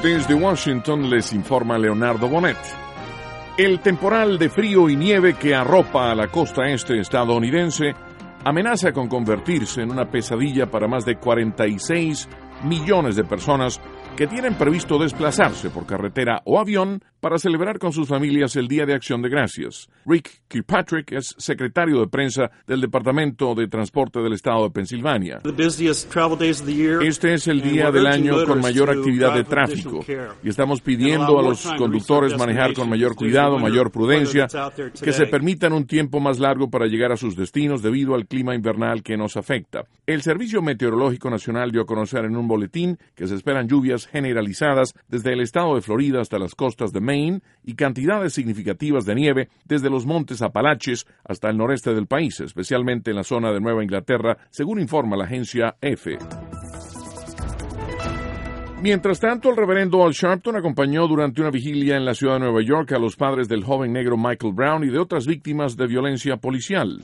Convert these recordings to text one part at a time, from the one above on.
Desde Washington les informa Leonardo Bonet. El temporal de frío y nieve que arropa a la costa este estadounidense amenaza con convertirse en una pesadilla para más de 46 millones de personas que tienen previsto desplazarse por carretera o avión para celebrar con sus familias el Día de Acción de Gracias. Rick Kirkpatrick es secretario de prensa del Departamento de Transporte del Estado de Pensilvania. Este es el día del año con mayor actividad de tráfico y estamos pidiendo a los conductores manejar con mayor cuidado, mayor prudencia, que se permitan un tiempo más largo para llegar a sus destinos debido al clima invernal que nos afecta. El Servicio Meteorológico Nacional dio a conocer en un boletín que se esperan lluvias generalizadas desde el estado de Florida hasta las costas de Maine y cantidades significativas de nieve desde los montes Apalaches hasta el noreste del país, especialmente en la zona de Nueva Inglaterra, según informa la agencia EFE. Mientras tanto, el reverendo Al Sharpton acompañó durante una vigilia en la ciudad de Nueva York a los padres del joven negro Michael Brown y de otras víctimas de violencia policial.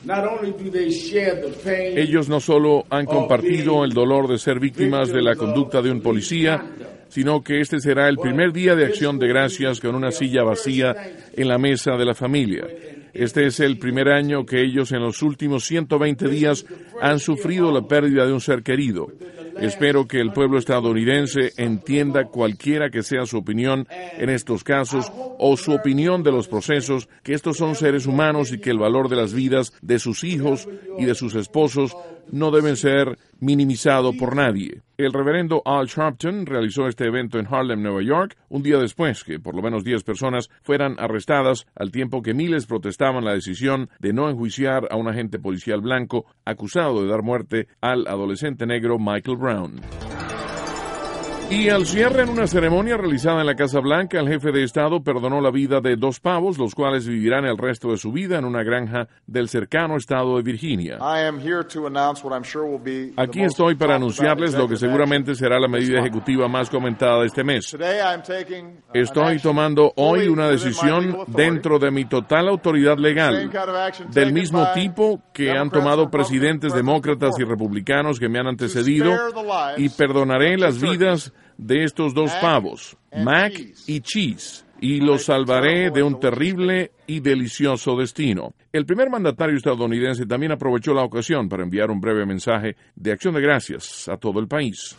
Ellos no solo han compartido el dolor de ser víctimas de la conducta de un policía, sino que este será el primer día de acción de gracias con una silla vacía en la mesa de la familia. Este es el primer año que ellos en los últimos 120 días han sufrido la pérdida de un ser querido. Espero que el pueblo estadounidense entienda cualquiera que sea su opinión en estos casos o su opinión de los procesos, que estos son seres humanos y que el valor de las vidas de sus hijos y de sus esposos no deben ser minimizado por nadie. El reverendo Al Sharpton realizó este evento en Harlem, Nueva York, un día después que por lo menos 10 personas fueran arrestadas, al tiempo que miles protestaban la decisión de no enjuiciar a un agente policial blanco acusado de dar muerte al adolescente negro Michael Brown. Y al cierre, en una ceremonia realizada en la Casa Blanca, el jefe de Estado perdonó la vida de 2 pavos, los cuales vivirán el resto de su vida en una granja del cercano estado de Virginia. Aquí estoy para anunciarles lo que seguramente será la medida ejecutiva más comentada de este mes. Estoy tomando hoy una decisión dentro de mi total autoridad legal, del mismo tipo que han tomado presidentes demócratas y republicanos que me han antecedido, y perdonaré las vidas de estos 2 pavos, Mac y Cheese, y los salvaré de un terrible y delicioso destino. El primer mandatario estadounidense también aprovechó la ocasión para enviar un breve mensaje de acción de gracias a todo el país.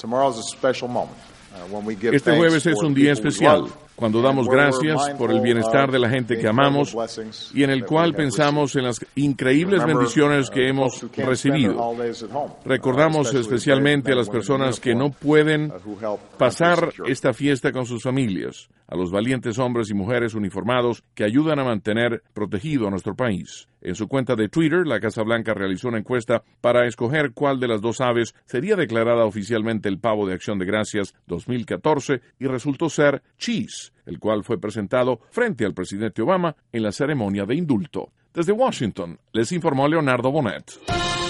Este jueves es un día especial, cuando damos gracias por el bienestar de la gente que amamos y en el cual pensamos en las increíbles bendiciones que hemos recibido. Recordamos especialmente a las personas que no pueden pasar esta fiesta con sus familias, a los valientes hombres y mujeres uniformados que ayudan a mantener protegido a nuestro país. En su cuenta de Twitter, la Casa Blanca realizó una encuesta para escoger cuál de las 2 aves sería declarada oficialmente el pavo de Acción de Gracias 2014 y resultó ser Cheese, el cual fue presentado frente al presidente Obama en la ceremonia de indulto. Desde Washington, les informó Leonardo Bonet.